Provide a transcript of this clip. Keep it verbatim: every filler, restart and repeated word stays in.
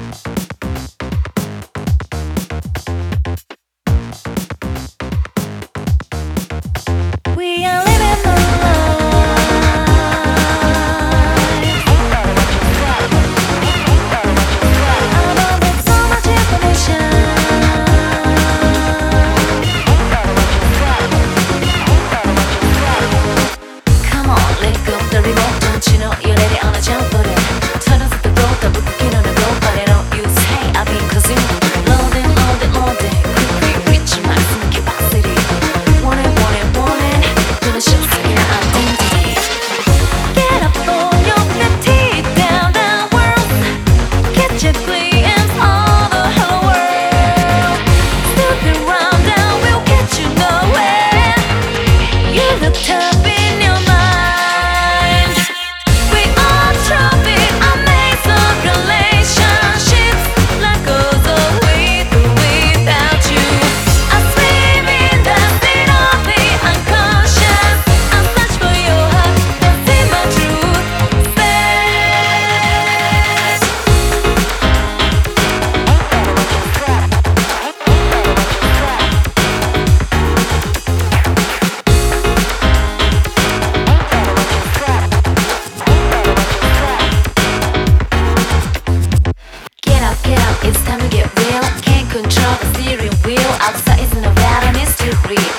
We are living the life. I know there's so much information. Come on, let go of the remote. Don't you know you're ready on a jump for it? Turn off the road, the book, you know the road, but I don't use hey, I've been consumed. Loading, loading, loading. Quick, quick, reach maximum capacity. Want it, want it, want it. Gonna show you your identity. Get up on your feet, down, down, world. Catch a glimpse of the whole world. Snooping round, down, we'll get you nowhere. You look tough in your mind. We are trophy, amazing relationships. Life goes on with or without you. I swim in the sea of the unconscious. I search for your heart, that's in my true space. Get up, get up, it's time to get real. Can't control the steering wheel. Outside is Nevada, mystery.